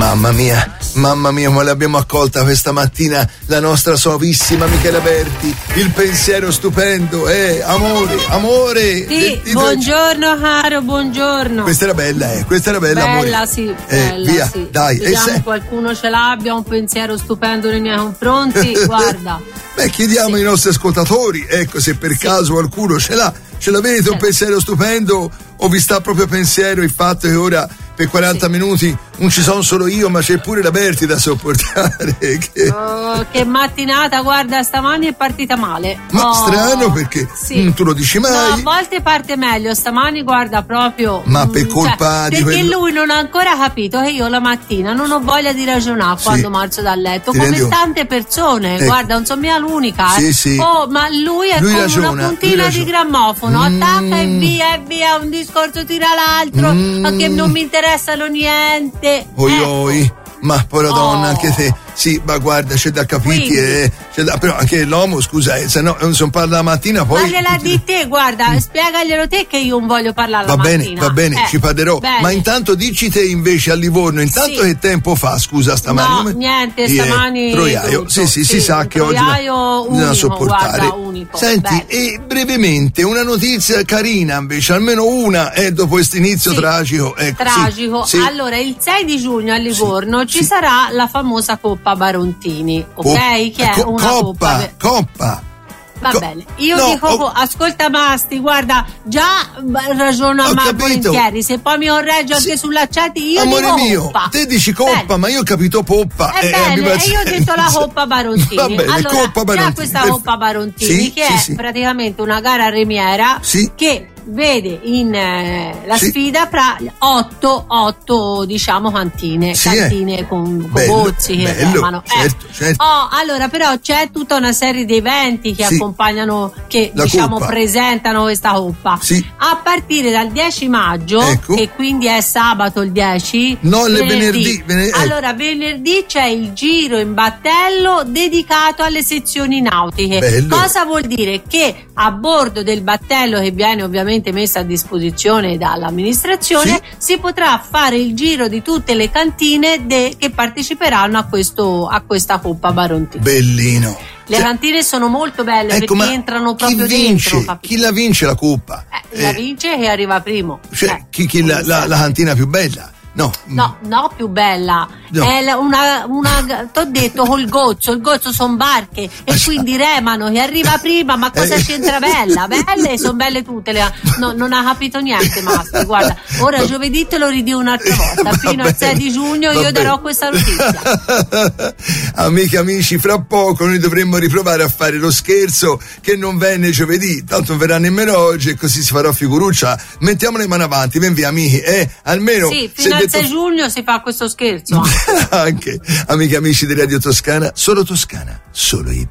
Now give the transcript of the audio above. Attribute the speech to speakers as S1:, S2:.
S1: Mamma mia, come l'abbiamo accolta questa mattina la nostra suavissima Michela Berti. Il pensiero stupendo, amore.
S2: Sì, buongiorno caro, buongiorno.
S1: Questa era bella,
S2: Bella,
S1: amore.
S2: sì, bella,
S1: via,
S2: sì.
S1: dai.
S2: Vediamo qualcuno ce l'abbia, un pensiero stupendo nei miei confronti, guarda.
S1: Beh, chiediamo ai nostri ascoltatori, ecco, se per caso qualcuno ce l'avete un pensiero stupendo o vi sta proprio a pensiero il fatto che ora per 40 minuti non ci sono solo io, ma c'è pure la Berti da sopportare.
S2: Che mattinata, guarda, stamani è partita male.
S1: Ma strano, perché non tu lo dici mai.
S2: No, a volte parte meglio, stamani guarda proprio.
S1: Ma per colpa di
S2: perché lui non ha ancora capito che io la mattina non ho voglia di ragionare quando marcio dal letto, come tante persone, guarda, non sono mia l'unica.
S1: Sì.
S2: Ma lui è come
S1: ragiona,
S2: una puntina di grammofono, attacca e via, un discorso tira l'altro, ma che non mi interessano niente.
S1: Oi, ma povera donna, anche te. Sì, ma guarda, c'è da capire, però anche l'uomo, scusa, se no non parla la mattina poi.
S2: Ma gliela di te, guarda, spiegaglielo te che io non voglio parlare la mattina.
S1: Va bene, ci parlerò. Bene. Ma intanto dici te invece a Livorno, che tempo fa, scusa, stamani?
S2: No, niente, stamani.
S1: Troiaio, sì, si sa che oggi bisogna sopportare.
S2: Guarda, unico.
S1: Senti, e brevemente una notizia carina invece, almeno una, dopo questo inizio tragico. Ecco,
S2: tragico. Sì. Allora, il 6 di giugno a Livorno ci sarà la famosa Coppa Barontini, ok? Che è una
S1: coppa.
S2: Va bene, io dico, ascolta Masti, guarda, già ragiono a me volentieri, se poi mi correggo anche sull'accento, io
S1: amore
S2: dico
S1: mio,
S2: coppa.
S1: Te dici coppa, bene. Ma io ho capito poppa.
S2: E io ho detto la Coppa Barontini.
S1: Va bene,
S2: allora,
S1: Coppa Barontini.
S2: C'è questa Coppa Barontini che è praticamente una gara remiera che vede la sfida fra 8 diciamo cantine con bozzi che remano.
S1: Certo.
S2: Allora però c'è tutta una serie di eventi che accompagnano, che
S1: Coppa.
S2: presentano questa Coppa a partire dal 10 maggio che quindi è sabato il 10,
S1: venerdì.
S2: Allora venerdì c'è il giro in battello dedicato alle sezioni nautiche.
S1: Bello.
S2: Cosa vuol dire? Che a bordo del battello, che viene ovviamente messa a disposizione dall'amministrazione, si potrà fare il giro di tutte le cantine che parteciperanno a questa Coppa Barontini.
S1: Bellino.
S2: Le cantine sono molto belle, perché entrano proprio dentro.
S1: Chi la vince la Coppa?
S2: La vince che arriva primo.
S1: Cioè, chi la cantina più bella? No,
S2: più bella. È t'ho detto col gozzo, il gozzo sono barche e quindi remano, che arriva prima, ma cosa c'entra bella? Belle, sono belle tutte. Non ha capito niente, Masti. Guarda, ora giovedì te lo ridio un'altra volta, fino al 6 di giugno io darò questa notizia.
S1: Amiche, amici, fra poco noi dovremmo riprovare a fare lo scherzo che non venne giovedì, tanto non verrà nemmeno oggi e così si farà figuruccia. Mettiamo le mani avanti, ben via amici, almeno
S2: fino al 6 giugno si fa questo scherzo.
S1: Anche, amiche e amici di Radio Toscana, solo Toscana, solo